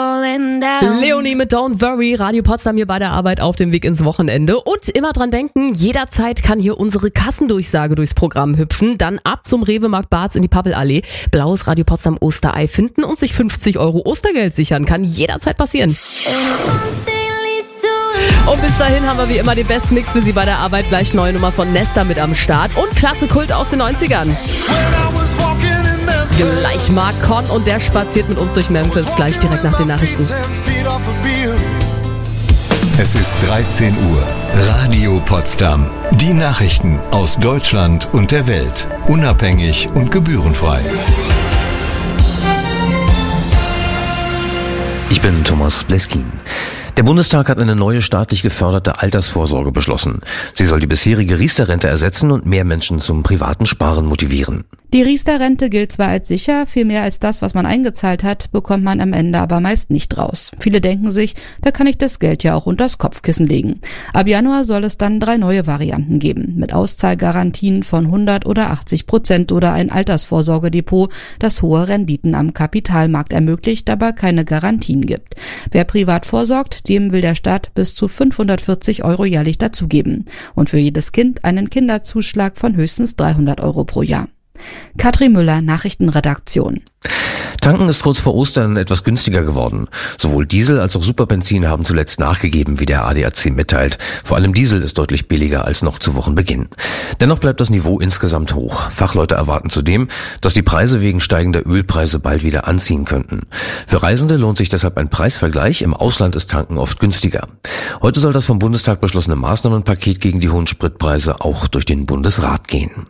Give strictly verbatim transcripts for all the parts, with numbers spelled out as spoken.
falling down. Leonie mit Don't Worry, Radio Potsdam hier bei der Arbeit auf dem Weg ins Wochenende. Und immer dran denken, jederzeit kann hier unsere Kassendurchsage durchs Programm hüpfen. Dann ab zum Rewe-Markt Barz in die Pappelallee. Blaues Radio Potsdam Osterei finden und sich fünfzig Euro Ostergeld sichern. Kann jederzeit passieren. Und bis dahin haben wir wie immer den besten Mix für Sie bei der Arbeit. Gleich neue Nummer von Nesta mit am Start und klasse Kult aus den neunzigern. Gleich Mark Con und der spaziert mit uns durch Memphis, gleich direkt nach den Nachrichten. Es ist dreizehn Uhr. Radio Potsdam. Die Nachrichten aus Deutschland und der Welt. Unabhängig und gebührenfrei. Ich bin Thomas Bleskin. Der Bundestag hat eine neue staatlich geförderte Altersvorsorge beschlossen. Sie soll die bisherige Riester-Rente ersetzen und mehr Menschen zum privaten Sparen motivieren. Die Riester-Rente gilt zwar als sicher, viel mehr als das, was man eingezahlt hat, bekommt man am Ende aber meist nicht raus. Viele denken sich, da kann ich das Geld ja auch unters Kopfkissen legen. Ab Januar soll es dann drei neue Varianten geben, mit Auszahlgarantien von hundert oder achtzig Prozent oder ein Altersvorsorgedepot, das hohe Renditen am Kapitalmarkt ermöglicht, aber keine Garantien gibt. Wer privat vorsorgt, dem will der Staat bis zu fünfhundertvierzig Euro jährlich dazugeben und für jedes Kind einen Kinderzuschlag von höchstens dreihundert Euro pro Jahr. Katrin Müller, Nachrichtenredaktion. Tanken ist kurz vor Ostern etwas günstiger geworden. Sowohl Diesel als auch Superbenzin haben zuletzt nachgegeben, wie der A D A C mitteilt. Vor allem Diesel ist deutlich billiger als noch zu Wochenbeginn. Dennoch bleibt das Niveau insgesamt hoch. Fachleute erwarten zudem, dass die Preise wegen steigender Ölpreise bald wieder anziehen könnten. Für Reisende lohnt sich deshalb ein Preisvergleich. Im Ausland ist Tanken oft günstiger. Heute soll das vom Bundestag beschlossene Maßnahmenpaket gegen die hohen Spritpreise auch durch den Bundesrat gehen.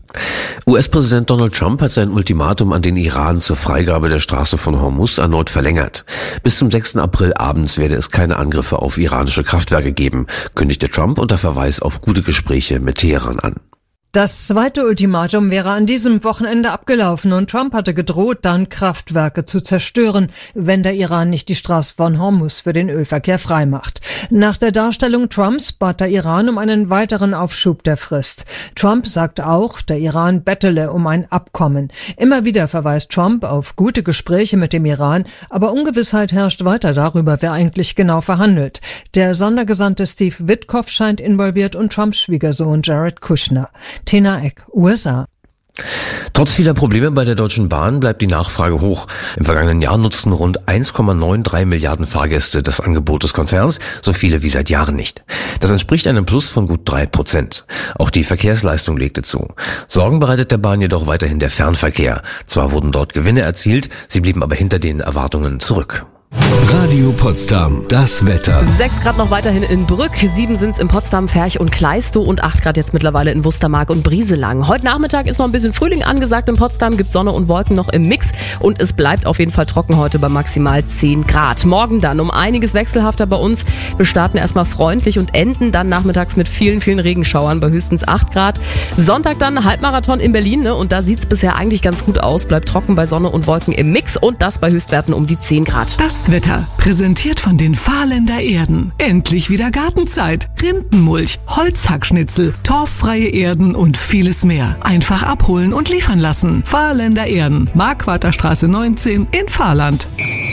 U S-Präsident Donald Trump hat sein Ultimatum an den Iran zur Freigabe der Straße von Hormuz erneut verlängert. Bis zum sechsten April abends werde es keine Angriffe auf iranische Kraftwerke geben, kündigte Trump unter Verweis auf gute Gespräche mit Teheran an. Das zweite Ultimatum wäre an diesem Wochenende abgelaufen und Trump hatte gedroht, dann Kraftwerke zu zerstören, wenn der Iran nicht die Straße von Hormuz für den Ölverkehr freimacht. Nach der Darstellung Trumps bat der Iran um einen weiteren Aufschub der Frist. Trump sagt auch, der Iran bettele um ein Abkommen. Immer wieder verweist Trump auf gute Gespräche mit dem Iran, aber Ungewissheit herrscht weiter darüber, wer eigentlich genau verhandelt. Der Sondergesandte Steve Witkoff scheint involviert und Trumps Schwiegersohn Jared Kushner. Tena Eck, U S A. Trotz vieler Probleme bei der Deutschen Bahn bleibt die Nachfrage hoch. Im vergangenen Jahr nutzten rund eins Komma drei Milliarden Fahrgäste das Angebot des Konzerns, so viele wie seit Jahren nicht. Das entspricht einem Plus von gut drei Prozent. Auch die Verkehrsleistung legte zu. Sorgen bereitet der Bahn jedoch weiterhin der Fernverkehr. Zwar wurden dort Gewinne erzielt, sie blieben aber hinter den Erwartungen zurück. Radio Potsdam, das Wetter. sechs Grad noch weiterhin in Brück, sieben sind's in Potsdam, Ferch und Kleistow und acht Grad jetzt mittlerweile in Wustermark und Brieselang. Heute Nachmittag ist noch ein bisschen Frühling angesagt in Potsdam, gibt Sonne und Wolken noch im Mix und es bleibt auf jeden Fall trocken heute bei maximal zehn Grad. Morgen dann um einiges wechselhafter bei uns. Wir starten erstmal freundlich und enden dann nachmittags mit vielen, vielen Regenschauern bei höchstens acht Grad. Sonntag dann Halbmarathon in Berlin, ne? Und da sieht's bisher eigentlich ganz gut aus, bleibt trocken bei Sonne und Wolken im Mix und das bei Höchstwerten um die zehn Grad. Das Wetter, präsentiert von den Fahrländer Erden. Endlich wieder Gartenzeit. Rindenmulch, Holzhackschnitzel, torffreie Erden und vieles mehr. Einfach abholen und liefern lassen. Fahrländer Erden, Marquarterstraße neunzehn in Fahrland.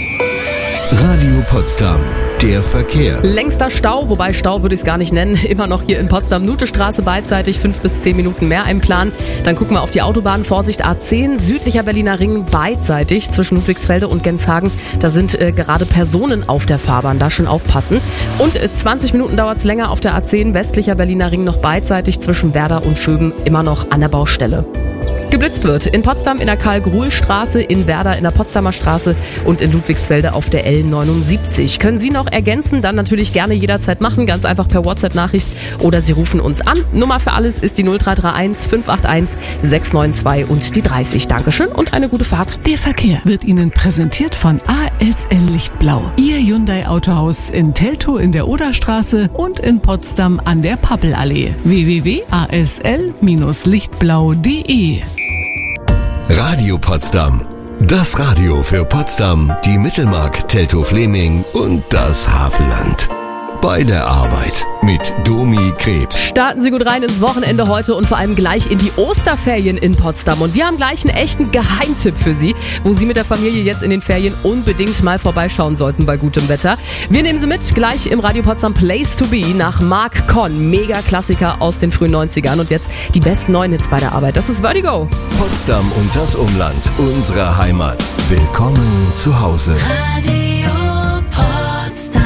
Radio Potsdam, der Verkehr. Längster Stau, wobei Stau würde ich es gar nicht nennen, immer noch hier in Potsdam. Nutestraße beidseitig, fünf bis zehn Minuten mehr im Plan. Dann gucken wir auf die Autobahn, Vorsicht A zehn, südlicher Berliner Ring beidseitig zwischen Ludwigsfelde und Genshagen. Da sind äh, gerade Personen auf der Fahrbahn, da schon aufpassen. Und äh, zwanzig Minuten dauert es länger auf der A zehn, westlicher Berliner Ring noch beidseitig zwischen Werder und Vögen, immer noch an der Baustelle. Geblitzt wird in Potsdam in der Karl-Gruhl-Straße, in Werder in der Potsdamer Straße und in Ludwigsfelde auf der L neunundsiebzig. Können Sie noch ergänzen? Dann natürlich gerne jederzeit machen, ganz einfach per WhatsApp-Nachricht oder Sie rufen uns an. Nummer für alles ist die null drei drei eins fünf acht eins sechs neun zwei und die dreißig. Dankeschön und eine gute Fahrt. Der Verkehr wird Ihnen präsentiert von A S L Lichtblau. Ihr Hyundai Autohaus in Teltow in der Oderstraße und in Potsdam an der Pappelallee. w w w punkt a s l bindestrich lichtblau punkt d e Radio Potsdam. Das Radio für Potsdam, die Mittelmark, Teltow-Fleming und das Havelland. bei der Arbeit mit Domi Krebs. Starten Sie gut rein ins Wochenende heute und vor allem gleich in die Osterferien in Potsdam. Und wir haben gleich einen echten Geheimtipp für Sie, wo Sie mit der Familie jetzt in den Ferien unbedingt mal vorbeischauen sollten bei gutem Wetter. Wir nehmen Sie mit gleich im Radio Potsdam Place to Be nach Marc Conn. Mega-Klassiker aus den frühen neunzigern und jetzt die besten neuen Hits bei der Arbeit. Das ist Vertigo. Potsdam und das Umland, unsere Heimat. Willkommen zu Hause. Radio Potsdam.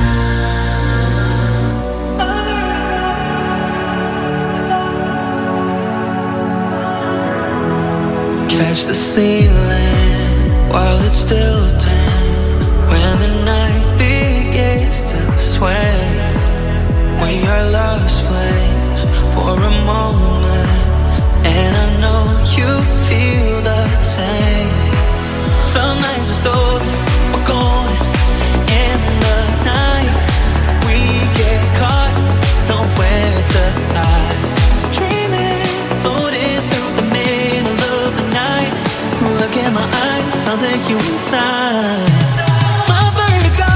Catch the ceiling while it's still dim. When the night begins to sway, we are lost flames for a moment, and I know you feel the same. Some nights are stolen, we're golden in the night. We get caught, nowhere to hide. Dreaming, floating through the middle of the night. Look in my eyes, I'll take you inside. My vertigo.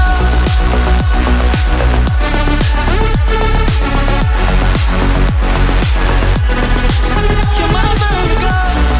You're my vertigo.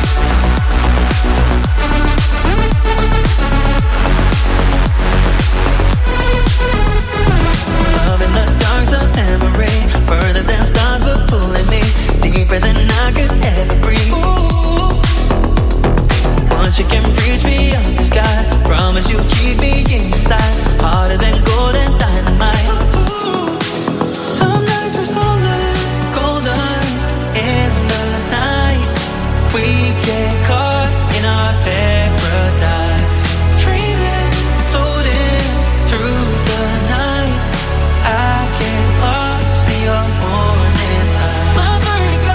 Love in the dark's a memory, further than stars were pulling me, deeper than I could ever breathe. Ooh. Once you can reach me up the sky, promise you'll keep me in your sight, harder than gold and dynamite. Ooh. Some nights we're stolen, golden in the night. We get caught in our paradise, dreaming, floating through the night. I get lost in your morning light. My vertigo.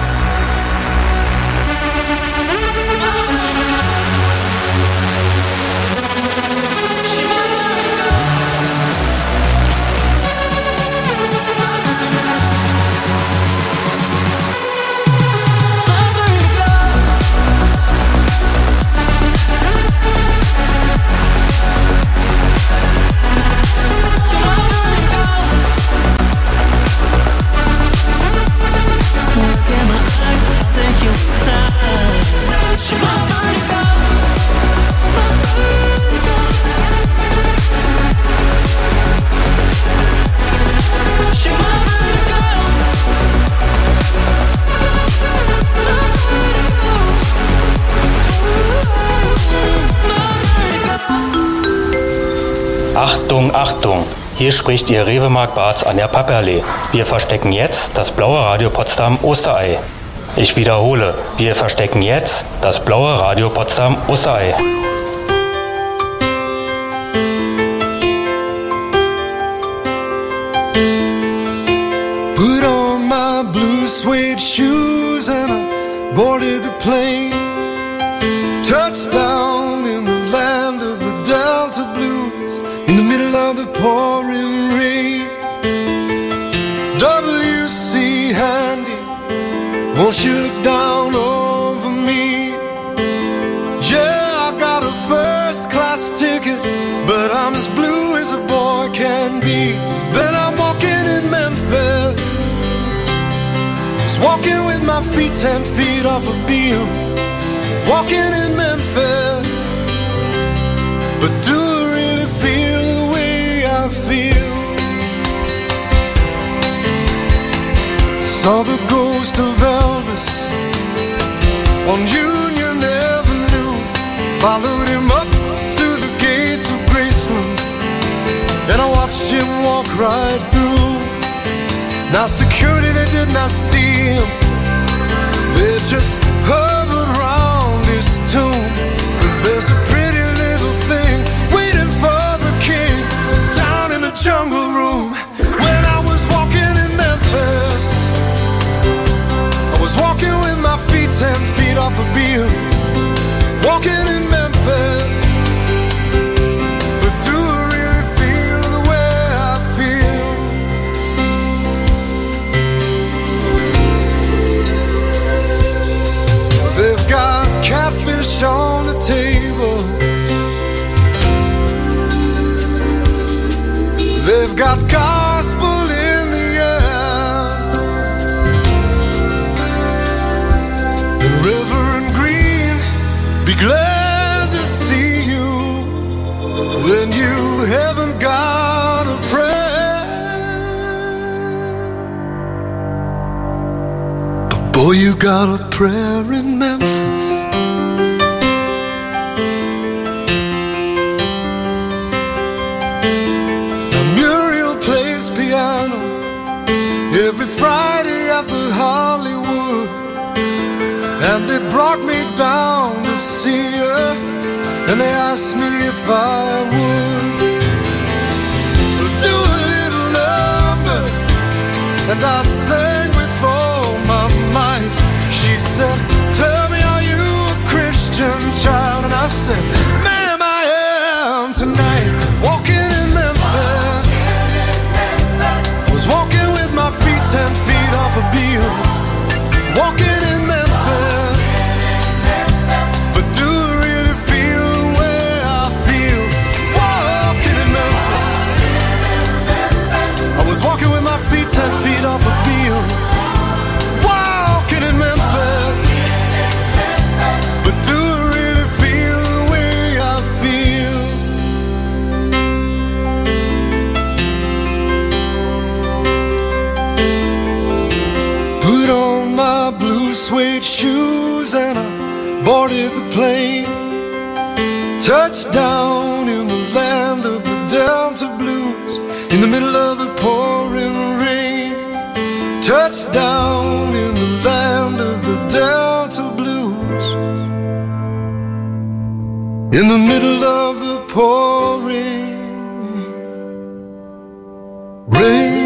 Achtung, Achtung! Hier spricht Ihr Rewe-Markt Barz Anja Papperle. Wir verstecken jetzt das blaue Radio Potsdam Osterei. Ich wiederhole, wir verstecken jetzt das blaue Radio Potsdam Osterei. Put on my blue suede shoes and I boarded the plane. Touchdown in the land of the Delta Blues, in the middle of the pouring rain. W C Handy, won't you look down over me? Yeah, I got a first class ticket, but I'm as blue as a boy can be. Then I'm walking in Memphis, just walking with my feet ten feet off a beam. Walking in Memphis, but do I really feel the way I feel? Saw the ghost of Elvis on Union Avenue, followed him up to the gates of Graceland, and I watched him walk right through. Now security, they did not see him, they just hovered around his tomb. But there's a pretty little thing waiting for the king down in the jungle room. When I was walking in Memphis, I was walking with my feet ten feet off a beam. Walking in Memphis, but do I really feel the way I feel? They've got catfish on the table, they've got gospel haven't got a prayer, but boy, you got a prayer in Memphis. Now Muriel plays piano every Friday at the Hollywood, and they brought me down to see her, and they asked me if I would do a little number, and I sang with all my might. She said, tell me, are you a Christian child? And I said, ma'am, I am tonight. Walking in Memphis, was walking with my feet ten feet off a beam. Walking in Memphis, but do I really feel the way I feel? Walking in Memphis, I was walking with my feet ten feet off a beam. Walking in Memphis, but do I really feel the way I feel? Put on my blue suede shoes and I boarded the plane. Touched down in the land of the Delta Blues, in the middle of the pouring rain. Touched down in the land of the Delta Blues, in the middle of the pouring rain.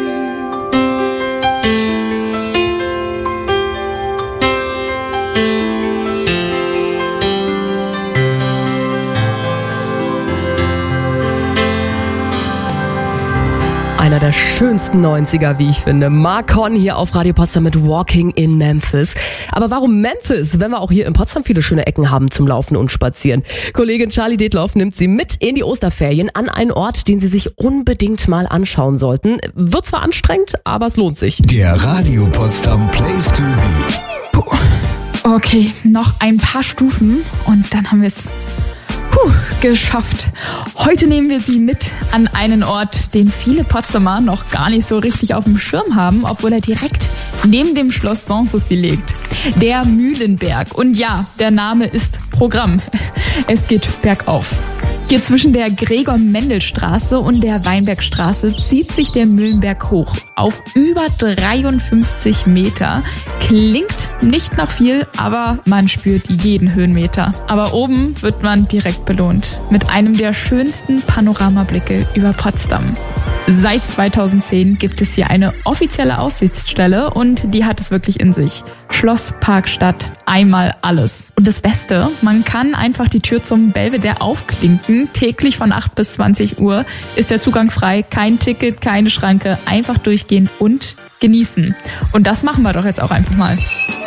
Einer der schönsten neunziger, wie ich finde. Mark Horn hier auf Radio Potsdam mit Walking in Memphis. Aber warum Memphis, wenn wir auch hier in Potsdam viele schöne Ecken haben zum Laufen und Spazieren? Kollegin Charlie Detloff nimmt sie mit in die Osterferien an einen Ort, den sie sich unbedingt mal anschauen sollten. Wird zwar anstrengend, aber es lohnt sich. Der Radio Potsdam Place to Be. Puh. Okay, noch ein paar Stufen und dann haben wir es Puh, geschafft. Heute nehmen wir Sie mit an einen Ort, den viele Potsdamer noch gar nicht so richtig auf dem Schirm haben, obwohl er direkt neben dem Schloss Sanssouci liegt. Der Mühlenberg. Und ja, der Name ist Programm. Es geht bergauf. Hier zwischen der Gregor-Mendel-Straße und der Weinbergstraße zieht sich der Mühlenberg hoch auf über dreiundfünfzig Meter. Klingt nicht nach viel, aber man spürt jeden Höhenmeter. Aber oben wird man direkt belohnt mit einem der schönsten Panoramablicke über Potsdam. Seit zweitausendzehn gibt es hier eine offizielle Aussichtsstelle und die hat es wirklich in sich. Schloss, Park, Stadt, einmal alles. Und das Beste, man kann einfach die Tür zum Belvedere aufklinken. Täglich von acht bis zwanzig Uhr ist der Zugang frei, kein Ticket, keine Schranke, einfach durchgehen und genießen. Und das machen wir doch jetzt auch einfach mal.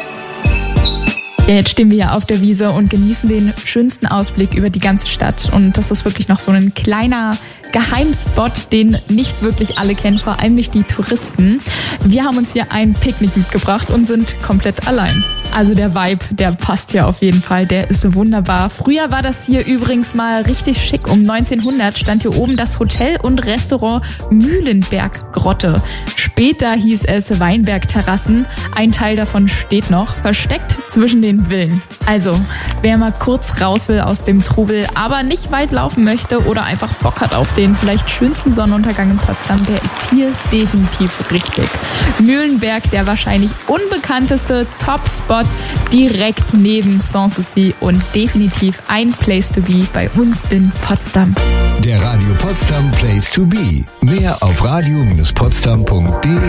Ja, jetzt stehen wir hier auf der Wiese und genießen den schönsten Ausblick über die ganze Stadt. Und das ist wirklich noch so ein kleiner Geheimspot, den nicht wirklich alle kennen, vor allem nicht die Touristen. Wir haben uns hier ein Picknick mitgebracht und sind komplett allein. Also der Vibe, der passt hier auf jeden Fall, der ist wunderbar. Früher war das hier übrigens mal richtig schick. Um neunzehnhundert stand hier oben das Hotel und Restaurant Mühlenberg Grotte. Später hieß es Weinberg-Terrassen. Ein Teil davon steht noch, versteckt zwischen den Villen. Also, wer mal kurz raus will aus dem Trubel, aber nicht weit laufen möchte oder einfach Bock hat auf den vielleicht schönsten Sonnenuntergang in Potsdam, der ist hier definitiv richtig. Mühlenberg, der wahrscheinlich unbekannteste Top-Spot direkt neben Sanssouci und definitiv ein Place to be bei uns in Potsdam. Der Radio Potsdam Place to Be. Mehr auf radio Bindestrich potsdam Punkt de.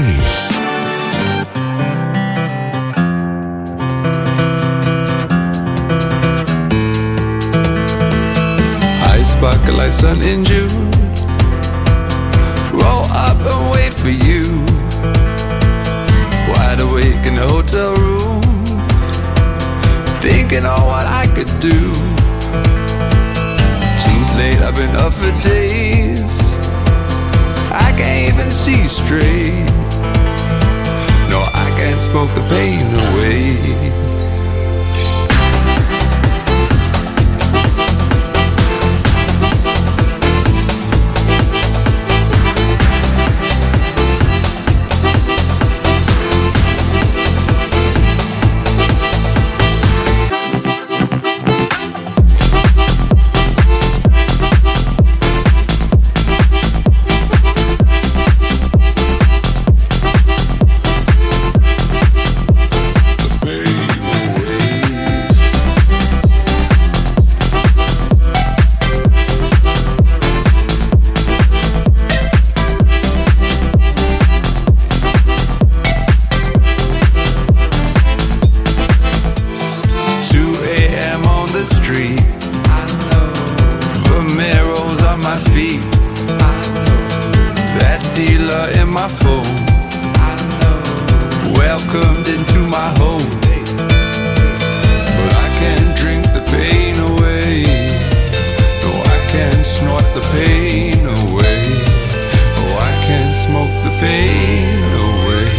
I sparkle like sun in June. Roll up and wait for you. Wide awake in the hotel room, thinking on what I could do. Too late, I've been up for days. I can't even see straight. No, I can't smoke the pain away. that dealer in my phone welcomed into my home. But I can't drink the pain away. No, I can't snort the pain away. Oh, I can't smoke the pain away.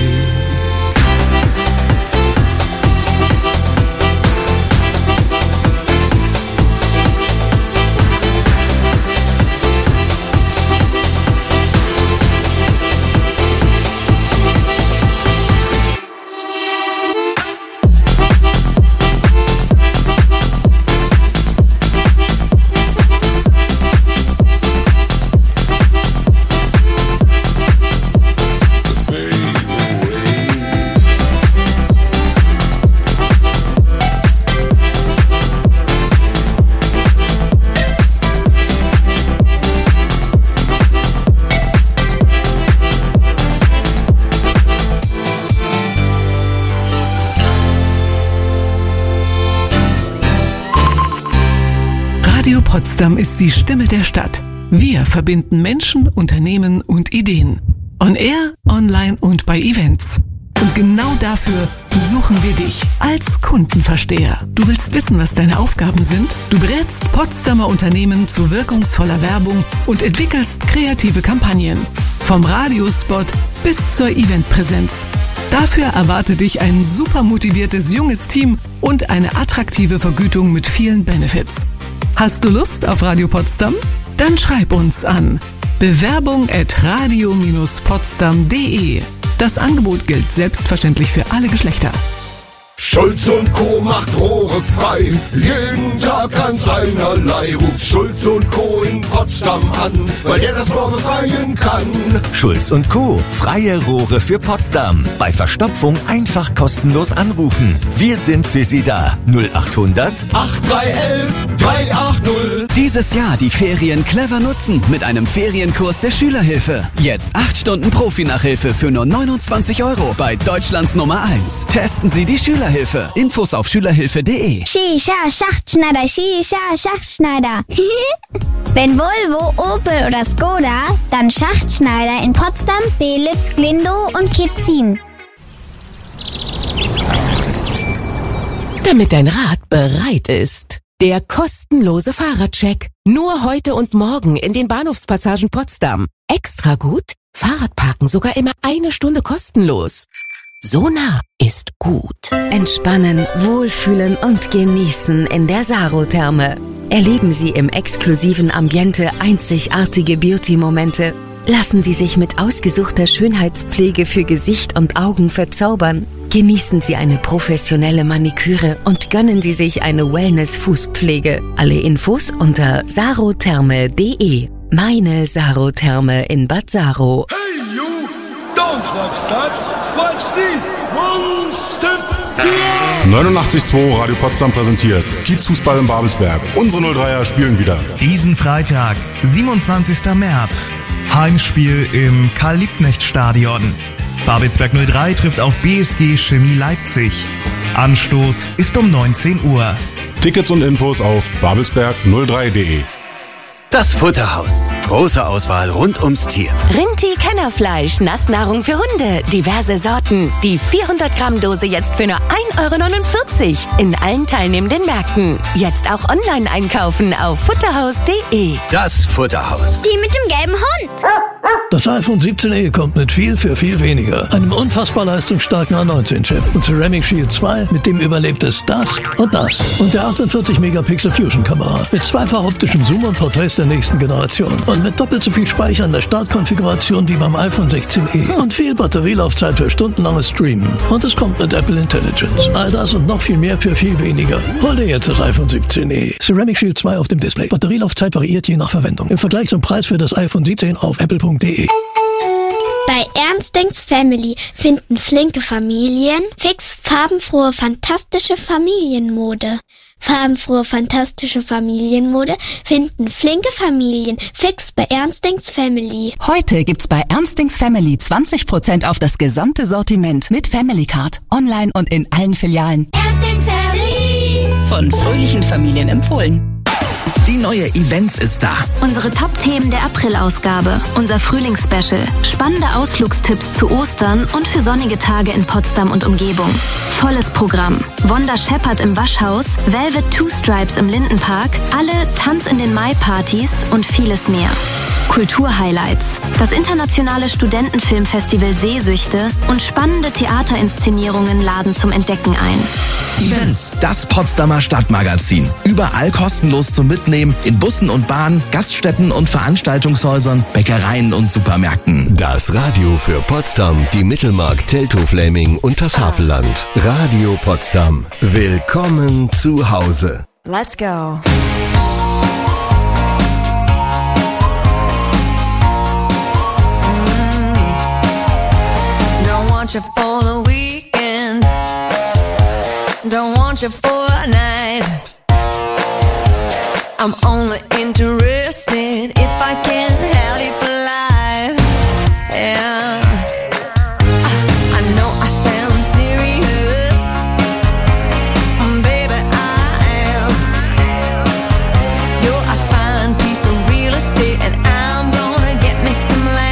Radio Potsdam ist die Stimme der Stadt. Wir verbinden Menschen, Unternehmen und Ideen. On Air, online und bei Events. Und genau dafür suchen wir dich als Kundenversteher. Du willst wissen, was deine Aufgaben sind? Du berätst Potsdamer Unternehmen zu wirkungsvoller Werbung und entwickelst kreative Kampagnen. Vom Radiospot bis zur Eventpräsenz. Dafür erwarte dich ein super motiviertes junges Team und eine attraktive Vergütung mit vielen Benefits. Hast du Lust auf Radio Potsdam? Dann schreib uns an bewerbung at radio potsdam punkt de. Das Angebot gilt selbstverständlich für alle Geschlechter. Schulz und Co. macht Rohre frei, jeden Tag ganz einerlei. Ruft Schulz und Co. in Potsdam an, weil er das Rohr befreien kann. Schulz und Co. Freie Rohre für Potsdam. Bei Verstopfung einfach kostenlos anrufen. Wir sind für Sie da. null acht hundert acht drei elf drei acht null. Dieses Jahr die Ferien clever nutzen mit einem Ferienkurs der Schülerhilfe. Jetzt acht Stunden Profi-Nachhilfe für nur neunundzwanzig Euro bei Deutschlands Nummer eins. Testen Sie die Schülerhilfe. Infos auf schülerhilfe punkt de. Shisha, Schachtschneider, Shisha, Schachtschneider. Wenn Volvo, Opel oder Skoda, dann Schachtschneider in Potsdam, Belitz, Glindow und Kitzin. Damit dein Rad bereit ist. Der kostenlose Fahrradcheck. Nur heute und morgen in den Bahnhofspassagen Potsdam. Extra gut? Fahrradparken sogar immer eine Stunde kostenlos. So nah ist gut. Entspannen, wohlfühlen und genießen in der Saro-Therme. Erleben Sie im exklusiven Ambiente einzigartige Beauty-Momente. Lassen Sie sich mit ausgesuchter Schönheitspflege für Gesicht und Augen verzaubern. Genießen Sie eine professionelle Maniküre und gönnen Sie sich eine Wellness-Fußpflege. Alle Infos unter sarotherme punkt de. Meine Saro-Therme in Bad Saro. Hey you, don't watch that, watch this. One step neunundachtzig Komma zwei Radio Potsdam präsentiert Kiezfußball in Babelsberg. Unsere null dreier spielen wieder. Diesen Freitag, siebenundzwanzigsten März. Heimspiel im Karl-Liebknecht-Stadion. Babelsberg null drei trifft auf B S G Chemie Leipzig. Anstoß ist um neunzehn Uhr. Tickets und Infos auf babelsberg null drei punkt de. Das Futterhaus. Große Auswahl rund ums Tier. Rinti-Kennerfleisch, Nassnahrung für Hunde, diverse Sorten. Die vierhundert Gramm Dose jetzt für nur ein Euro neunundvierzig in allen teilnehmenden Märkten. Jetzt auch online einkaufen auf futterhaus punkt de. Das Futterhaus. Die mit dem gelben Hund. Das iPhone siebzehn e kommt mit viel für viel weniger. Einem unfassbar leistungsstarken A neunzehn Chip und Ceramic Shield zwei, mit dem überlebt es das und das. Und der achtundvierzig Megapixel Fusion Kamera mit zweifach optischem Zoom und Porträts der nächsten Generation. Und mit doppelt so viel Speicher in der Startkonfiguration wie beim iPhone sechzehn e. Und viel Batterielaufzeit für stundenlanges Streamen. Und es kommt mit Apple Intelligence. All das und noch viel mehr für viel weniger. Hol dir jetzt das iPhone siebzehn e. Ceramic Shield zwei auf dem Display. Batterielaufzeit variiert je nach Verwendung. Im Vergleich zum Preis für das iPhone siebzehn auf apple punkt de. Bei Ernst Denks Family finden flinke Familien fix farbenfrohe, fantastische Familienmode. Farbenfrohe, fantastische Familienmode finden flinke Familien fix bei Ernst Denks Family. Heute gibt's bei Ernst Denks Family zwanzig Prozent auf das gesamte Sortiment mit Family Card, online und in allen Filialen. Ernst Denks Family. Von fröhlichen Familien empfohlen. Die neue Events ist da. Unsere Top-Themen der April-Ausgabe, unser Frühlingsspecial, spannende Ausflugstipps zu Ostern und für sonnige Tage in Potsdam und Umgebung. Volles Programm. Wanda Shepard im Waschhaus, Velvet Two Stripes im Lindenpark, alle Tanz in den Mai-Partys und vieles mehr. Kulturhighlights, das internationale Studentenfilmfestival Sehsüchte und spannende Theaterinszenierungen laden zum Entdecken ein. Events. Das Potsdamer Stadtmagazin. Überall kostenlos zum Mitnehmen in Bussen und Bahnen, Gaststätten und Veranstaltungshäusern, Bäckereien und Supermärkten. Das Radio für Potsdam, die Mittelmark, Teltow-Fläming und das Havelland. Radio Potsdam. Willkommen zu Hause. Let's go. Want you for the weekend, don't want you for a night. I'm only interested if I can have you for life. Yeah, I know I sound serious, baby I am. You're a fine piece of real estate and I'm gonna get me some land.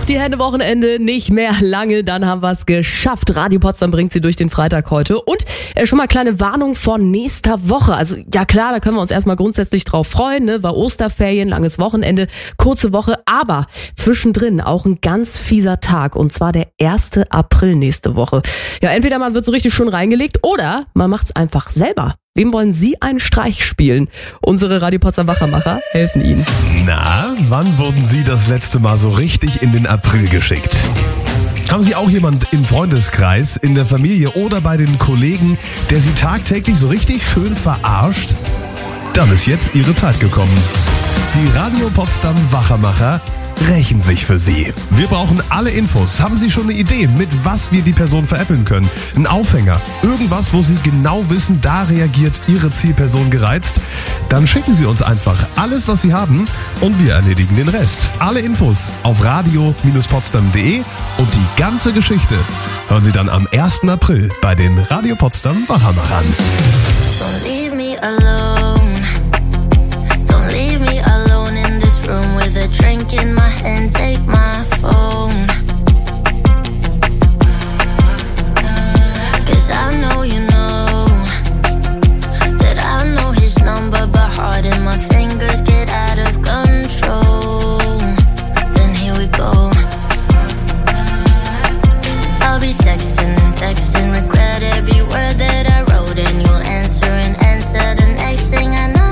Auch die Hände Wochenende nicht mehr lange, dann haben wir es geschafft. Radio Potsdam bringt sie durch den Freitag heute. Und äh, schon mal kleine Warnung vor nächster Woche. Also ja klar, da können wir uns erstmal grundsätzlich drauf freuen, ne? War Osterferien, langes Wochenende, kurze Woche. Aber zwischendrin auch ein ganz fieser Tag. Und zwar der erste April nächste Woche. Ja, entweder man wird so richtig schön reingelegt oder man macht es einfach selber. Wem wollen Sie einen Streich spielen? Unsere Radio Potsdam Wachermacher helfen Ihnen. Na, wann wurden Sie das letzte Mal so richtig in den April geschickt? Haben Sie auch jemand im Freundeskreis, in der Familie oder bei den Kollegen, der Sie tagtäglich so richtig schön verarscht? Dann ist jetzt Ihre Zeit gekommen. Die Radio Potsdam Wachermacher rächen sich für Sie. Wir brauchen alle Infos. Haben Sie schon eine Idee, mit was wir die Person veräppeln können? Ein Aufhänger, irgendwas, wo Sie genau wissen, da reagiert Ihre Zielperson gereizt? Dann schicken Sie uns einfach alles, was Sie haben und wir erledigen den Rest. Alle Infos auf radio potsdam punkt de und die ganze Geschichte hören Sie dann am ersten April bei den Radio Potsdam Wachermachern. Don't leave me alone. Don't leave me alone in this room with a drink in my hand. Take my phone. 'Cause I know you know that I know his number by heart and my fingers get out of control. Then here we go. I'll be texting and texting, regret every word that I wrote, and you'll answer and answer the next thing I know.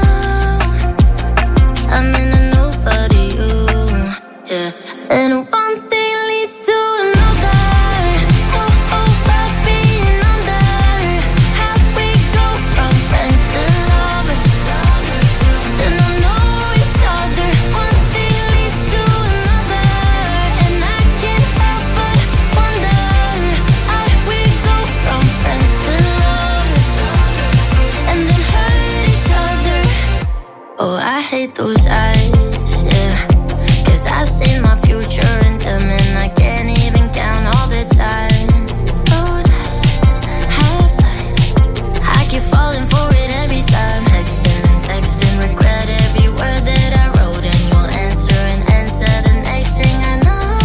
I'm in a nobody, you, yeah. And one thing leads to another. So over being under. How we go from friends to lovers. Then I know each other. One thing leads to another. And I can't help but wonder. How we go from friends to lovers. And then hurt each other. Oh, I hate those eyes, yeah. 'Cause I've seen my future in them and I can't even count all the time. Those eyes have light. I keep falling for it every time. Texting and texting, regret every word that I wrote, and you'll answer and answer the next thing I know.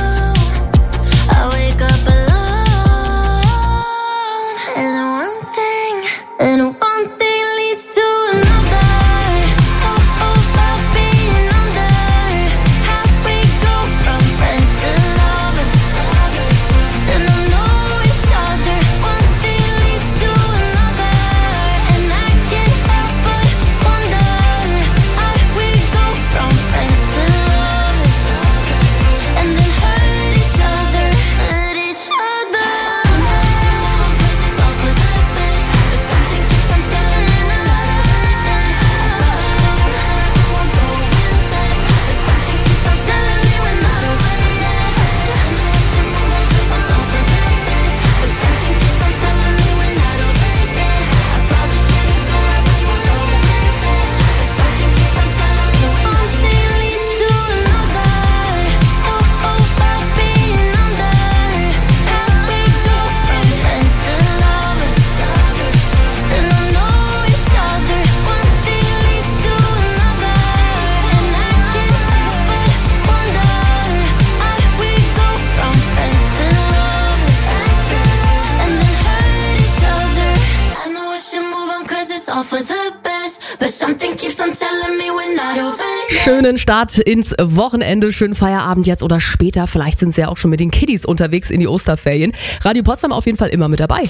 I wake up alone, and one thing, and one thing leads to another. So over being under. How we go from friends to lovers. Then I know each other. One thing leads to another. And I can't help but wonder. How we go from friends to lovers. And then hurt each other. Hurt each other. It's all for the best. But something keeps on telling me not to hurt them. I promise you I won't go in there. But something keeps on telling me we're not over yet. I know I should move on 'cause it's all for the best. But something keeps on telling me we're not over yet. I probably should've gone right, but you know in there. But something keeps on telling me one thing leads to another. So over being under. How we go from friends to lovers. Then I know each other. One thing leads to another. And I can't help but wonder. How we go from friends to lovers. And then hurt each other. I know I should move on 'cause it's all for the best. But something keeps on telling me we're not over yet. Schönen Start ins Wochenende, schönen Feierabend jetzt oder später. Vielleicht sind Sie ja auch schon mit den Kiddies unterwegs in die Osterferien. Radio Potsdam auf jeden Fall immer mit dabei.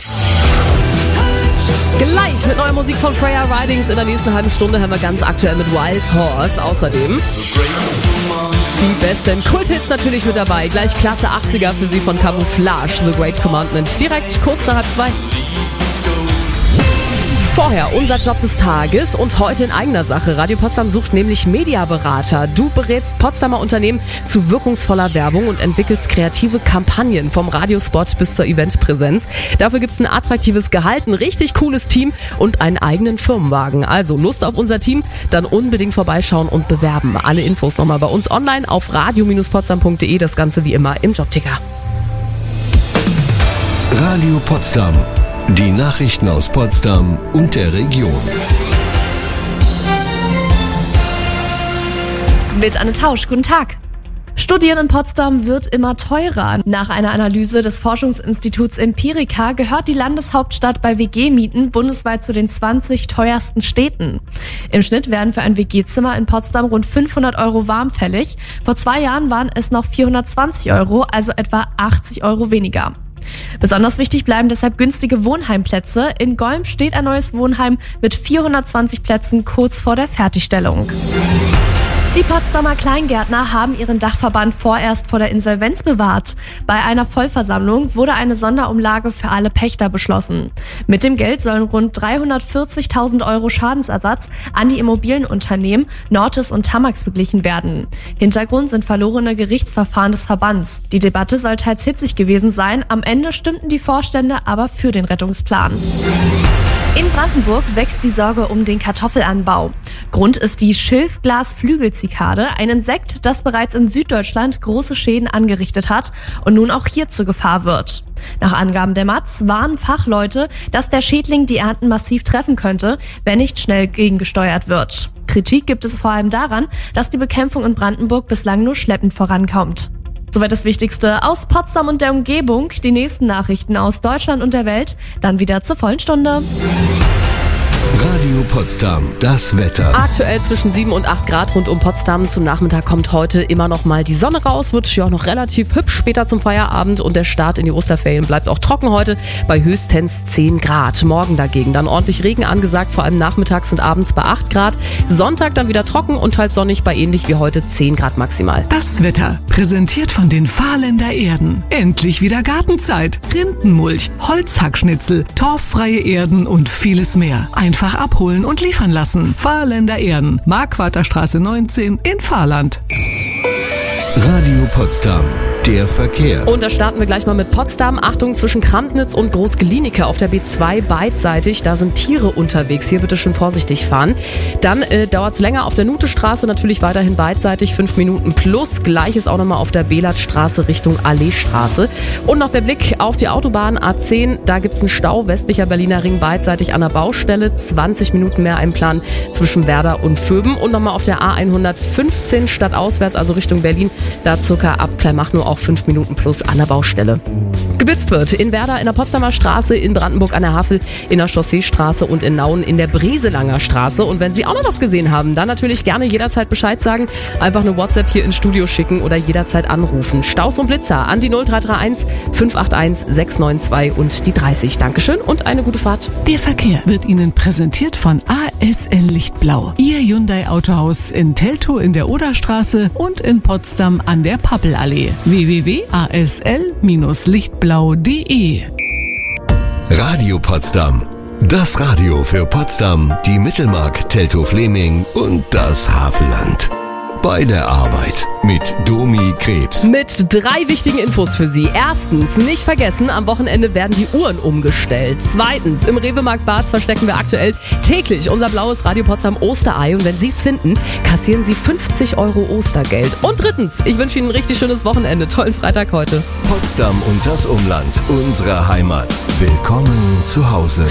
Gleich mit neuer Musik von Freya Ridings. In der nächsten halben Stunde haben wir ganz aktuell mit Wild Horse. Außerdem die besten Kulthits natürlich mit dabei. Gleich Klasse achtziger für Sie von Camouflage, The Great Commandment. Direkt kurz nach halb zwei. Vorher unser Job des Tages und heute in eigener Sache. Radio Potsdam sucht nämlich Mediaberater. Du berätst Potsdamer Unternehmen zu wirkungsvoller Werbung und entwickelst kreative Kampagnen vom Radiospot bis zur Eventpräsenz. Dafür gibt's ein attraktives Gehalt, ein richtig cooles Team und einen eigenen Firmenwagen. Also Lust auf unser Team? Dann unbedingt vorbeischauen und bewerben. Alle Infos nochmal bei uns online auf radio potsdam punkt de. Das Ganze wie immer im Jobticker. Radio Potsdam. Die Nachrichten aus Potsdam und der Region. Mit Anne Tausch, guten Tag. Studieren in Potsdam wird immer teurer. Nach einer Analyse des Forschungsinstituts Empirica gehört die Landeshauptstadt bei W G-Mieten bundesweit zu den zwanzig teuersten Städten. Im Schnitt werden für ein W G-Zimmer in Potsdam rund fünfhundert Euro warm fällig. Vor zwei Jahren waren es noch vierhundertzwanzig Euro, also etwa achtzig Euro weniger. Besonders wichtig bleiben deshalb günstige Wohnheimplätze. In Golm steht ein neues Wohnheim mit vierhundertzwanzig Plätzen kurz vor der Fertigstellung. Die Potsdamer Kleingärtner haben ihren Dachverband vorerst vor der Insolvenz bewahrt. Bei einer Vollversammlung wurde eine Sonderumlage für alle Pächter beschlossen. Mit dem Geld sollen rund dreihundertvierzigtausend Euro Schadensersatz an die Immobilienunternehmen Nortis und Tamax beglichen werden. Hintergrund sind verlorene Gerichtsverfahren des Verbands. Die Debatte soll teils hitzig gewesen sein, am Ende stimmten die Vorstände aber für den Rettungsplan. In Brandenburg wächst die Sorge um den Kartoffelanbau. Grund ist die Schilfglas-Flügelzikade, ein Insekt, das bereits in Süddeutschland große Schäden angerichtet hat und nun auch hier zur Gefahr wird. Nach Angaben der Matz warnen Fachleute, dass der Schädling die Ernten massiv treffen könnte, wenn nicht schnell gegengesteuert wird. Kritik gibt es vor allem daran, dass die Bekämpfung in Brandenburg bislang nur schleppend vorankommt. Soweit das Wichtigste aus Potsdam und der Umgebung. Die nächsten Nachrichten aus Deutschland und der Welt dann wieder zur vollen Stunde. Radio Potsdam, das Wetter. Aktuell zwischen sieben und acht Grad rund um Potsdam. Zum Nachmittag kommt heute immer noch mal die Sonne raus. Wird ja auch noch relativ hübsch später zum Feierabend. Und der Start in die Osterferien bleibt auch trocken heute bei höchstens zehn Grad. Morgen dagegen dann ordentlich Regen angesagt, vor allem nachmittags und abends bei acht Grad. Sonntag dann wieder trocken und teils sonnig bei ähnlich wie heute zehn Grad maximal. Das Wetter präsentiert von den Fahrländer Erden. Endlich wieder Gartenzeit. Rindenmulch, Holzhackschnitzel, torffreie Erden und vieles mehr. Einfach abholen und liefern lassen. Fahrländer Erden, Marquarterstraße neunzehn in Fahrland. Radio Potsdam, der Verkehr. Und da starten wir gleich mal mit Potsdam. Achtung, zwischen Kramtnitz und Groß-Glienicke auf der B zwei beidseitig. Da sind Tiere unterwegs. Hier bitte schön vorsichtig fahren. Dann äh, dauert es länger auf der Nutestraße. Natürlich weiterhin beidseitig. Fünf Minuten plus. Gleiches auch nochmal auf der Belatstraße Richtung Alleestraße. Und noch der Blick auf die Autobahn A zehn. Da gibt es einen Stau. Westlicher Berliner Ring beidseitig an der Baustelle. zwanzig Minuten mehr im Plan zwischen Werder und Vöben. Und nochmal auf der A hundertfünfzehn stadtauswärts, also Richtung Berlin. Da circa ab Kleinmachnow auch fünf Minuten plus an der Baustelle. Geblitzt wird in Werder in der Potsdamer Straße, in Brandenburg an der Havel, in der Chausseestraße und in Nauen in der Breselanger Straße. Und wenn Sie auch noch was gesehen haben, dann natürlich gerne jederzeit Bescheid sagen. Einfach eine WhatsApp hier ins Studio schicken oder jederzeit anrufen. Staus und Blitzer an die null drei drei eins fünf acht eins sechs neun zwei und die dreißig. Dankeschön und eine gute Fahrt. Der Verkehr wird Ihnen präsentiert von A S L Lichtblau. Ihr Hyundai Autohaus in Teltow in der Oderstraße und in Potsdam an der Pappelallee. w w w punkt a s l dash lichtblau punkt d e. Radio Potsdam. Das Radio für Potsdam, die Mittelmark, Teltow-Fleming und das Havelland. Bei der Arbeit mit Domi Krebs. Mit drei wichtigen Infos für Sie. Erstens, nicht vergessen, am Wochenende werden die Uhren umgestellt. Zweitens, im Rewe-Markt Barz verstecken wir aktuell täglich unser blaues Radio Potsdam Osterei. Und wenn Sie es finden, kassieren Sie fünfzig Euro Ostergeld. Und drittens, ich wünsche Ihnen ein richtig schönes Wochenende. Tollen Freitag heute. Potsdam und das Umland, unsere Heimat. Willkommen zu Hause.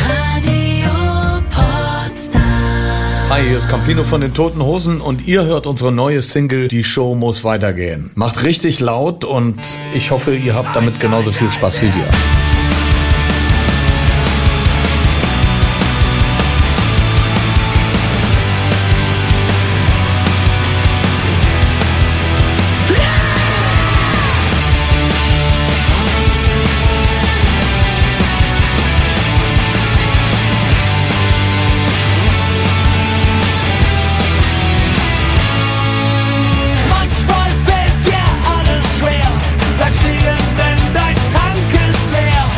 Hi, hier ist Campino von den Toten Hosen und ihr hört unsere neue Single Die Show muss weitergehen. Macht richtig laut und ich hoffe, ihr habt damit genauso viel Spaß wie wir. Manchmal fällt dir alles schwer, bleib stehen, denn dein Tank ist leer.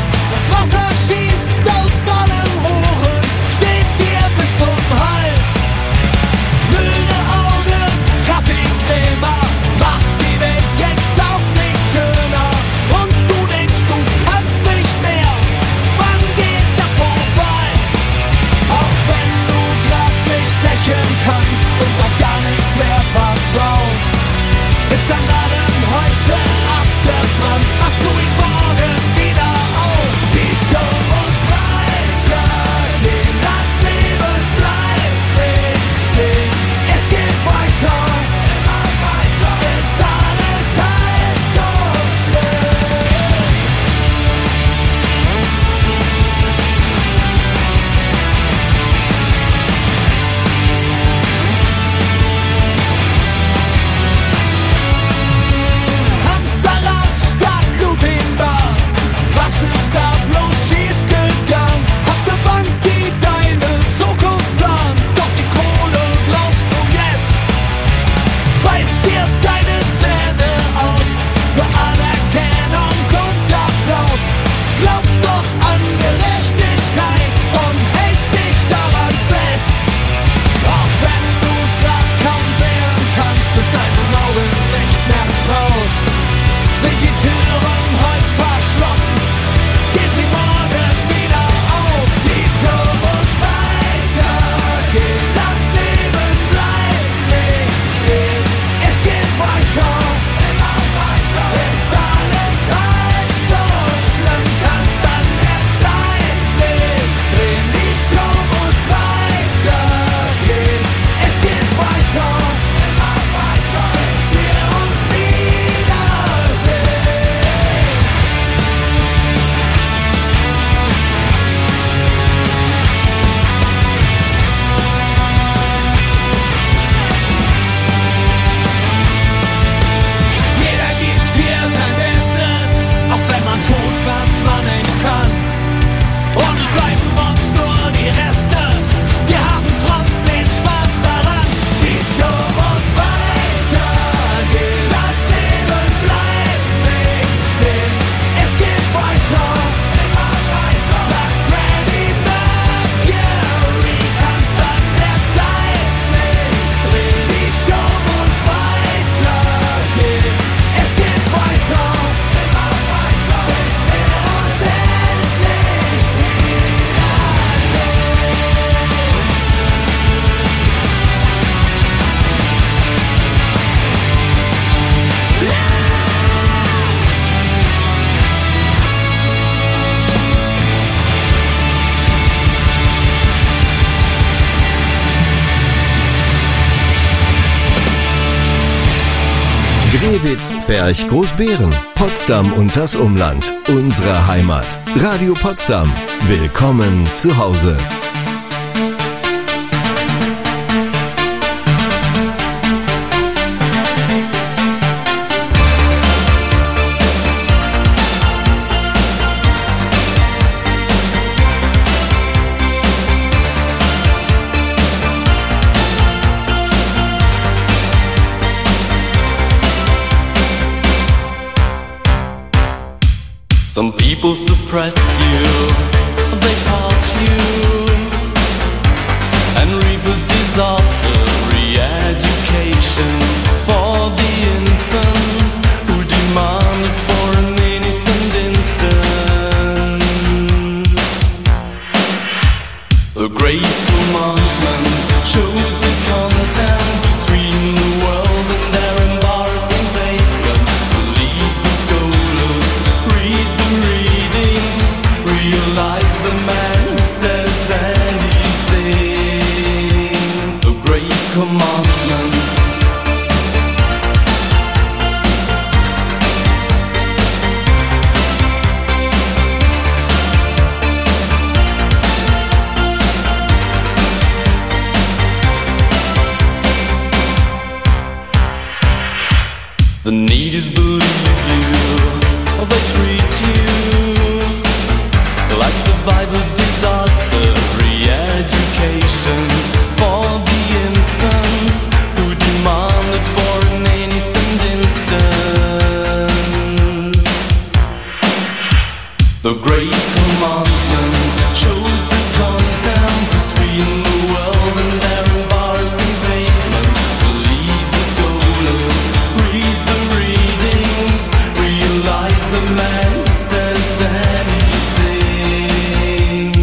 Drewitz, Ferch, Großbeeren, Potsdam und das Umland. Unsere Heimat. Radio Potsdam. Willkommen zu Hause. Some people suppress you, they part you, and reap a disaster. Re-education for the infants who demanded for an innocent instant. The great commandment shows the content between the world and their embarrassing pavement. Believe the scholars, read the readings, realize the man who says anything. The great commandment. The need is believe you, they treat you like survivor disaster. Re-education for the infants who demanded for an innocent instant. The great commandment shows the content between the world and their embarrassing pavement. Believe the scholars, read the readings, realize the man who says anything.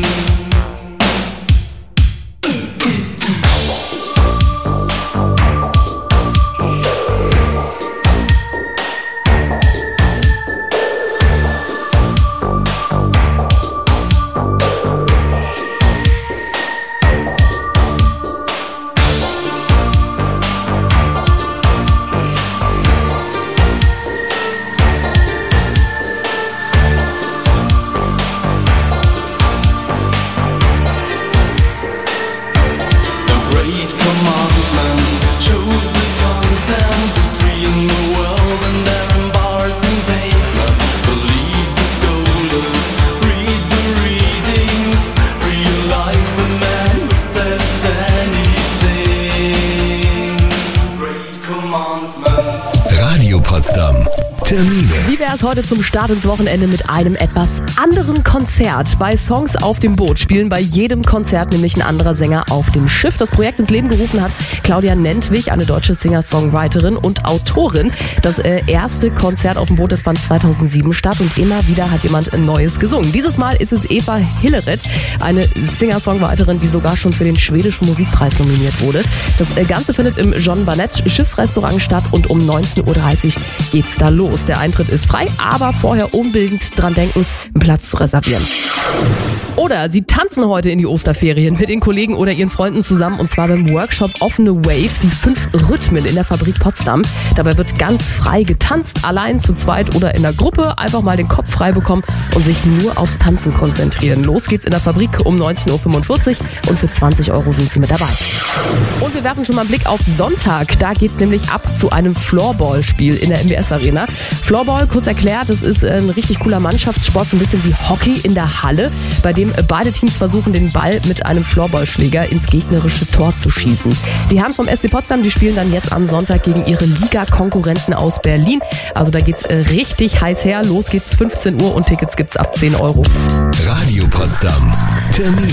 The great commandment shows the content between the world and their embarrassing pavement. Believe the scholars, read the readings, realize the man who says anything. Great commandment. Radio Potsdam. Termine. Wie wäre es heute zum Start ins Wochenende mit einem etwas anderen Konzert? Bei Songs auf dem Boot spielen bei jedem Konzert nämlich ein anderer Sänger auf dem Schiff. Das Projekt ins Leben gerufen hat Claudia Nentwich, eine deutsche Singer-Songwriterin und Autorin. Das äh, erste Konzert auf dem Boot, das fand zweitausendsieben statt und immer wieder hat jemand Neues gesungen. Dieses Mal ist es Eva Hilleret, eine Singer-Songwriterin, die sogar schon für den schwedischen Musikpreis nominiert wurde. Das äh, Ganze findet im John Barnett Schiffsrestaurant statt und um neunzehn Uhr dreißig geht's da los. Der Eintritt ist frei, aber vorher unbedingt dran denken, einen Platz zu reservieren. Oder Sie tanzen heute in die Osterferien mit den Kollegen oder Ihren Freunden zusammen und zwar beim Workshop Offene Wave, die fünf Rhythmen in der Fabrik Potsdam. Dabei wird ganz frei getanzt, allein, zu zweit oder in der Gruppe. Einfach mal den Kopf frei bekommen und sich nur aufs Tanzen konzentrieren. Los geht's in der Fabrik um neunzehn Uhr fünfundvierzig und für zwanzig Euro sind Sie mit dabei. Und wir werfen schon mal einen Blick auf Sonntag. Da geht's nämlich ab zu einem Floorball-Spiel in der M B S Arena. Floorball, kurz erklärt, das ist ein richtig cooler Mannschaftssport, so ein bisschen wie Hockey in der Halle, bei dem beide Teams versuchen, den Ball mit einem Floorballschläger ins gegnerische Tor zu schießen. Die Herren vom S C Potsdam, die spielen dann jetzt am Sonntag gegen ihre Liga-Konkurrenten aus Berlin. Also da geht's richtig heiß her. Los geht's fünfzehn Uhr und Tickets gibt's ab zehn Euro. Radio Potsdam. Termine.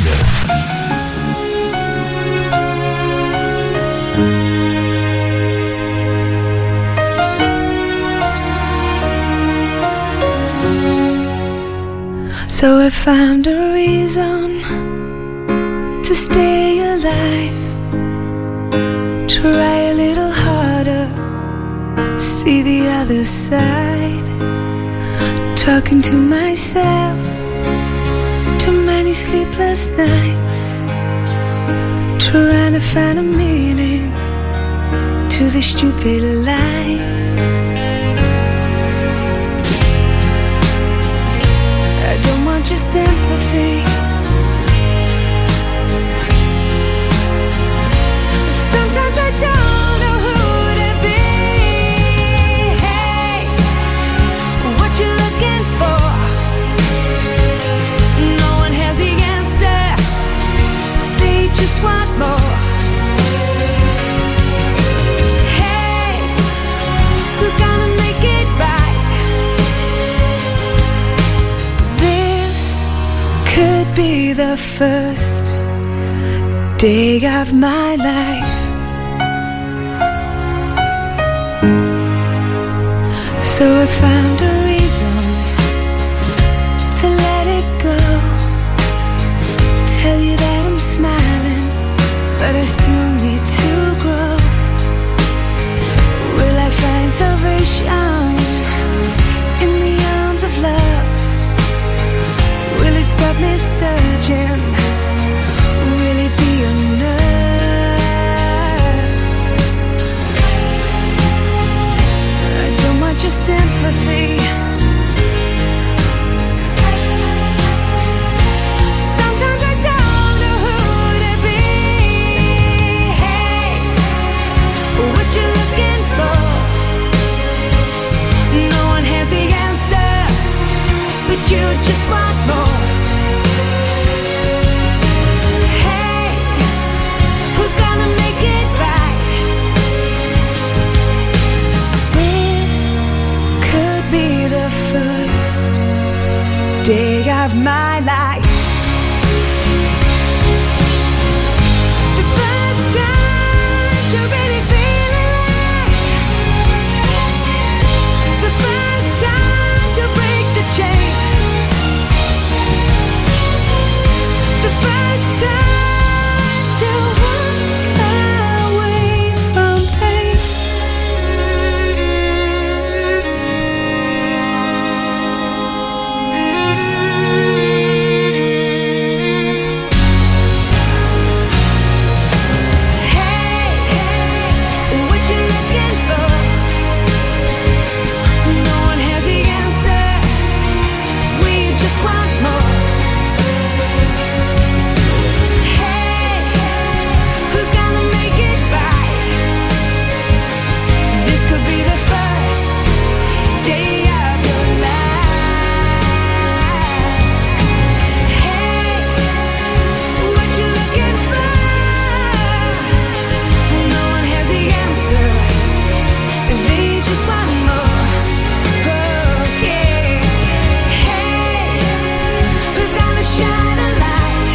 So I found a reason to stay alive. Try a little harder, see the other side. Talking to myself, too many sleepless nights. Trying to find a meaning to this stupid life. sympathy. Sometimes I don't know who to be. Hey, what you looking for? No one has the answer. They just want more. Hey, who's gonna make it right? This could be the first day of my life. So I found a reason to let it go. Tell you that I'm smiling, but I still need to grow. Will I find salvation in the arms of love? Will it stop me searching? Will it be enough? I don't want your sympathy. Sometimes I don't know who to be. Hey, what you looking for? No one has the answer, but you just want more. Hey, who's gonna make it right? This could be the first day of my life. The first time to really feel alive. The first time to break the chain. The first time to walk away from pain. Hey, what you looking for? No one has the answer. We just want more. Hey, who's gonna make it right? This could be the first day of your life. Hey, what you looking for? No one has the answer. They just want more. Oh, yeah. Hey, who's gonna shine a light?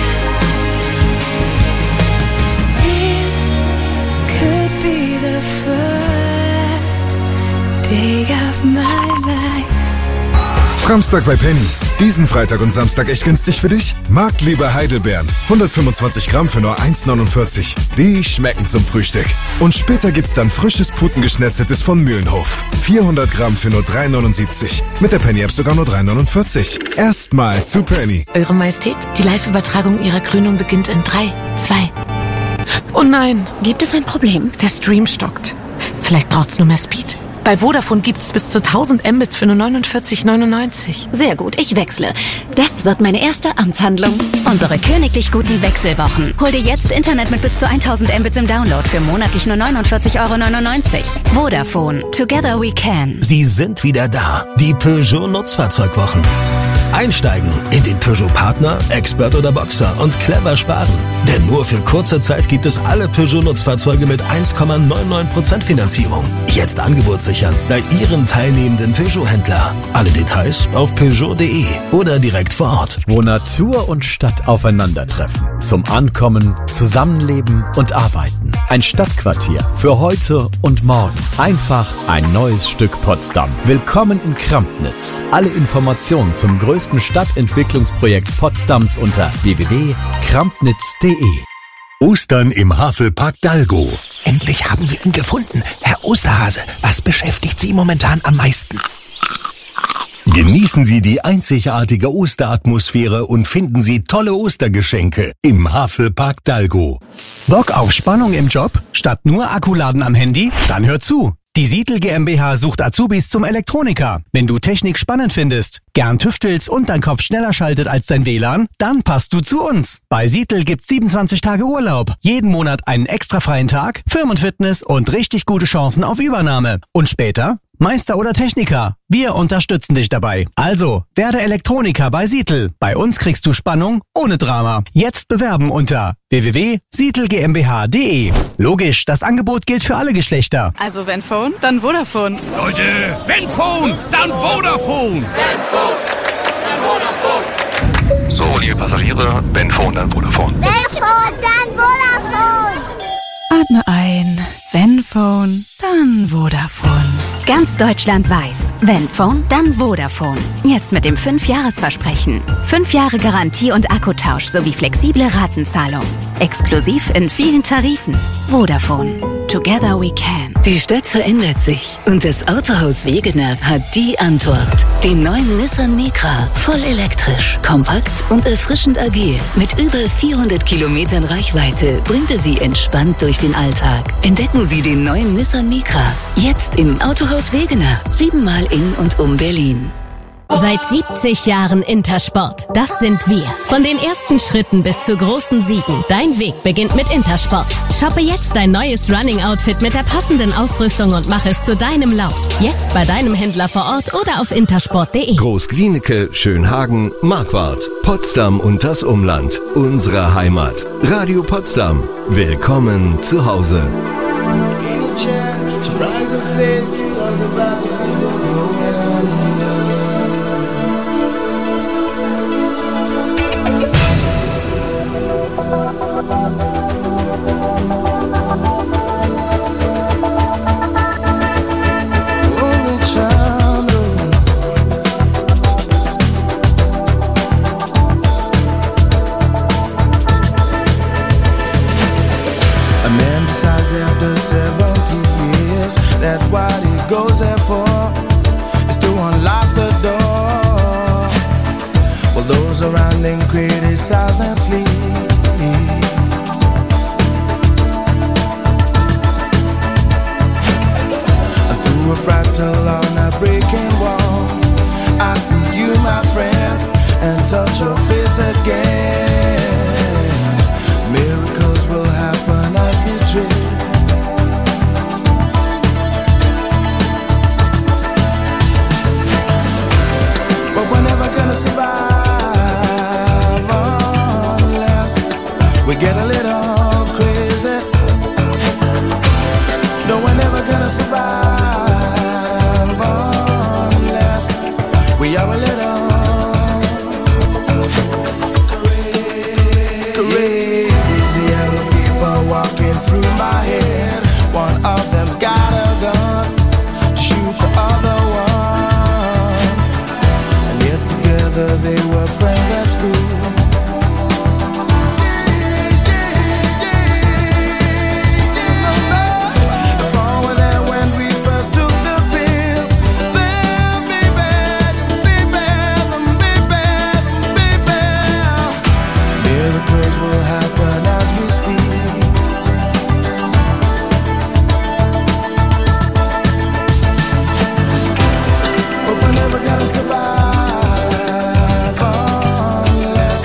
This could be the first day of my life. Samstag bei Penny. Diesen Freitag und Samstag echt günstig für dich? Marktliebe Heidelbeeren. hundertfünfundzwanzig Gramm für nur eins neunundvierzig. Die schmecken zum Frühstück. Und später gibt's dann frisches Putengeschnetzeltes von Mühlenhof. vierhundert Gramm für nur drei neunundsiebzig. Mit der Penny-App sogar nur drei neunundvierzig. Erstmal zu Penny. Eure Majestät, die Live-Übertragung Ihrer Krönung beginnt in drei, zwei. Oh nein! Gibt es ein Problem? Der Stream stockt. Vielleicht braucht's nur mehr Speed. Bei Vodafone gibt's bis zu tausend Mbits für nur neunundvierzig neunundneunzig. Sehr gut, ich wechsle. Das wird meine erste Amtshandlung. Unsere königlich guten Wechselwochen. Hol dir jetzt Internet mit bis zu tausend Mbits im Download für monatlich nur neunundvierzig neunundneunzig Euro. Vodafone. Together we can. Sie sind wieder da. Die Peugeot Nutzfahrzeugwochen. Einsteigen in den Peugeot Partner, Expert oder Boxer und clever sparen. Denn nur für kurze Zeit gibt es alle Peugeot Nutzfahrzeuge mit eins Komma neunundneunzig Prozent Finanzierung. Jetzt Angebot sichern bei Ihrem teilnehmenden Peugeot-Händler. Alle Details auf peugeot punkt de oder direkt vor Ort. Wo Natur und Stadt aufeinandertreffen. Zum Ankommen, Zusammenleben und Arbeiten. Ein Stadtquartier für heute und morgen. Einfach ein neues Stück Potsdam. Willkommen in Krampnitz. Alle Informationen zum größten Stadtentwicklungsprojekt Potsdams unter w w w punkt krampnitz punkt de. Ostern im Havelpark Dalgo. Endlich haben wir ihn gefunden. Herr Osterhase, was beschäftigt Sie momentan am meisten? Genießen Sie die einzigartige Osteratmosphäre und finden Sie tolle Ostergeschenke im Havelpark Dalgo. Bock auf Spannung im Job? Statt nur Akkuladen am Handy? Dann hör zu. Die Sietl GmbH sucht Azubis zum Elektroniker. Wenn du Technik spannend findest, gern tüftelst und dein Kopf schneller schaltet als dein W L A N, dann passt du zu uns. Bei Sietl gibt's siebenundzwanzig Tage Urlaub, jeden Monat einen extra freien Tag, Firmenfitness und richtig gute Chancen auf Übernahme. Und später Meister oder Techniker. Wir unterstützen dich dabei. Also, werde Elektroniker bei Sietl. Bei uns kriegst du Spannung ohne Drama. Jetzt bewerben unter w w w punkt sietl g m b h punkt d e. Logisch, das Angebot gilt für alle Geschlechter. Also wenn Phone, dann Vodafone. Leute, wenn Phone, dann Vodafone. So, liebe Passagiere, wenn Phone, dann Vodafone. Wenn Phone, dann Vodafone. Atme ein. Wenn Phone, dann Vodafone. Ganz Deutschland weiß, wenn Phone, dann Vodafone. Jetzt mit dem fünf Jahres Versprechen. fünf Jahre Garantie und Akkutausch sowie flexible Ratenzahlung. Exklusiv in vielen Tarifen. Vodafone. Together we can. Die Stadt verändert sich und das Autohaus Wegener hat die Antwort. Den neuen Nissan Micra. Voll elektrisch, kompakt und erfrischend agil. Mit über vierhundert Kilometern Reichweite bringt er Sie entspannt durch den Alltag. Entdecken Sie den neuen Nissan Micra. Jetzt im Autohaus Wegener. Siebenmal in und um Berlin. Seit siebzig Jahren Intersport. Das sind wir. Von den ersten Schritten bis zu großen Siegen. Dein Weg beginnt mit Intersport. Shoppe jetzt dein neues Running-Outfit mit der passenden Ausrüstung und mach es zu deinem Lauf. Jetzt bei deinem Händler vor Ort oder auf intersport punkt de. Großglienicke, Schönhagen, Marquardt, Potsdam und das Umland. Unsere Heimat. Radio Potsdam. Willkommen zu Hause. After seventy years, that what he goes there for is to unlock the door. Well, those around him criticize and sleep. And through a fractal on a breaking wall, I see you, my friend, and touch your face again. Miracles will happen as we dream. Survive unless we get a little crazy. No, we're never gonna survive unless we are a little crazy. Crazy young people walking through my head. One of them's got a gun to shoot the other one. They were friends at school. Far were there when we first took the pill. Then be bad, be bad, be bad, be bad. Miracles will happen as we speak. But we're never gonna survive unless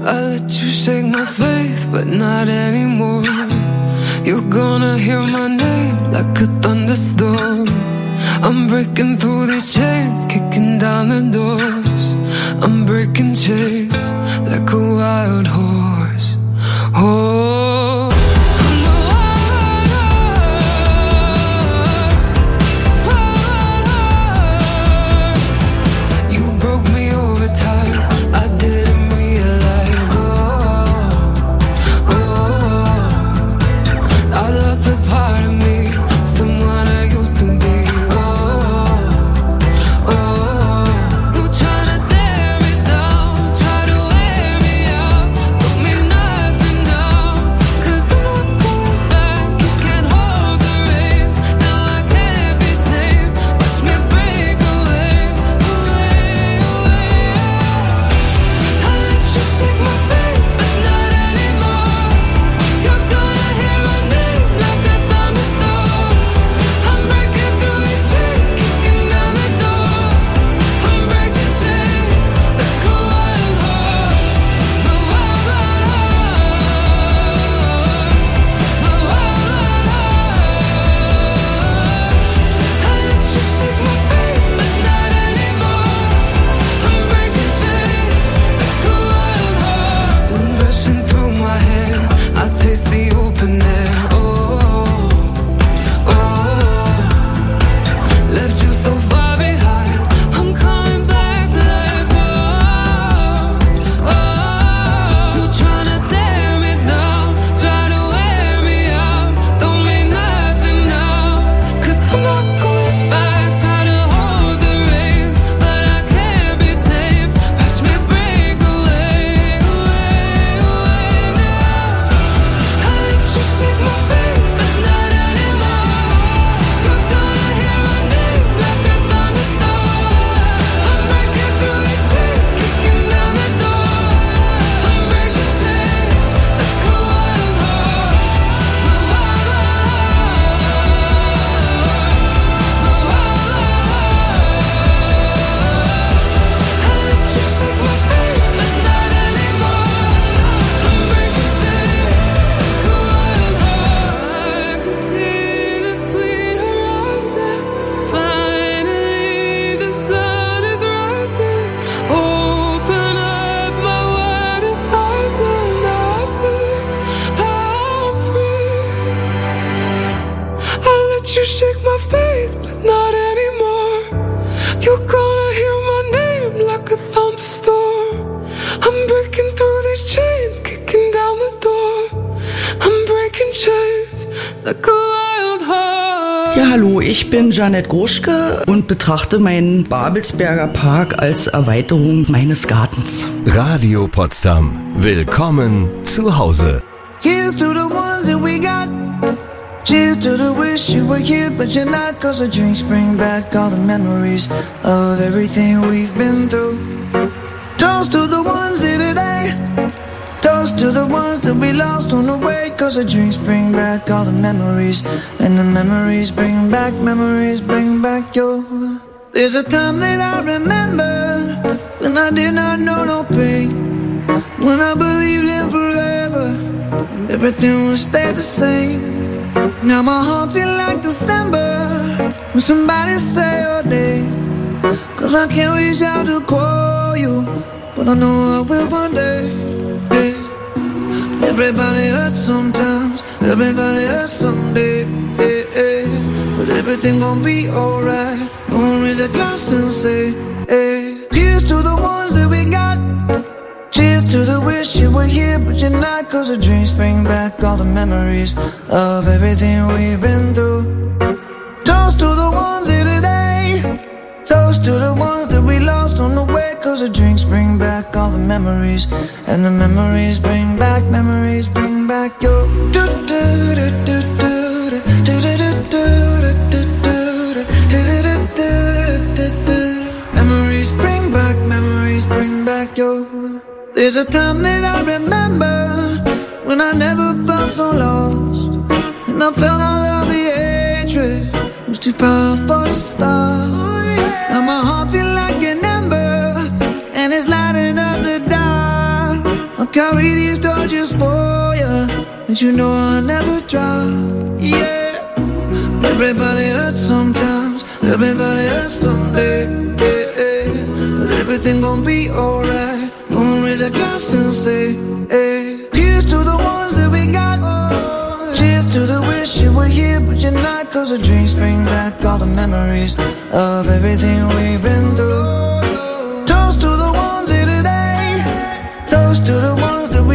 I let you shake my faith, but not anymore. You're gonna hear my name like a thunderstorm. I'm breaking through these chains, kicking down the doors. I'm breaking chains like a wild horse. Oh, I'm a wild horse, wild horse. You broke me over time, I didn't realize. Oh, oh, I lost a part of me, someone I used to be. Ja, hallo, ich bin Janette Groschke und betrachte meinen Babelsberger Park als Erweiterung meines Gartens. Radio Potsdam. Willkommen zu Hause. Here's to the ones that we got. Cheers to the wish you were here, but you're not. Cause the drinks bring back all the memories of everything we've been through. Toast to the ones here today. Toast to the ones that we lost on the way. Cause the drinks bring back all the memories. And the memories bring back, memories bring back your. There's a time that I remember when I did not know no pain. When I believed in forever and everything would stay the same. Now my heart feel like December when somebody say your name. Cause I can't reach out to call you, but I know I will one day. Hey. Everybody hurts sometimes, everybody hurts someday. Hey, hey. But everything gon' be alright. Gonna raise a glass and say, hey. Here's to the ones that we got. Cheers to the wish you were here, but you're not. Cause the dreams bring back all the memories of everything we've been through. Toast to the ones here today. Toast to the ones that we lost on the way. Cause the drinks bring back all the memories. And the memories bring back, memories bring back your. Memories bring back, memories bring back your. There's a time that I remember when I never felt so lost. And I felt all of the hatred was too powerful to stop. Now my heart feel like an ember, and it's lighting up the dark. I carry these torches for you, and you know I'll never drop. Yeah, everybody hurts sometimes, everybody hurts someday. Yeah, yeah. But everything gon' be alright. Gonna raise a glass and say, hey, here's to the ones that we got. Cheers to the wish you were here, but you're not. Cause the drinks bring back all the memories of everything we've been through.